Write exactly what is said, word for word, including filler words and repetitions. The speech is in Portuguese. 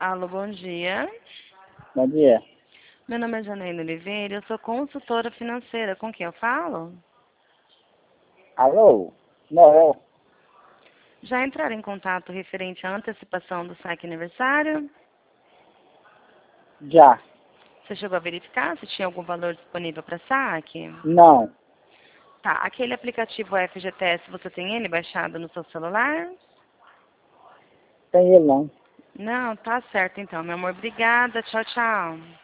Alô, bom dia. Bom dia. Meu nome é Janaína Oliveira, eu sou consultora financeira. Com quem eu falo? Alô? Noel? Já entraram em contato referente à antecipação do saque aniversário? Já. Você chegou a verificar se tinha algum valor disponível para saque? Não. Tá, aquele aplicativo F G T S, você tem ele baixado no seu celular? Tem ele não. Não, tá certo então, meu amor. Obrigada, tchau, tchau.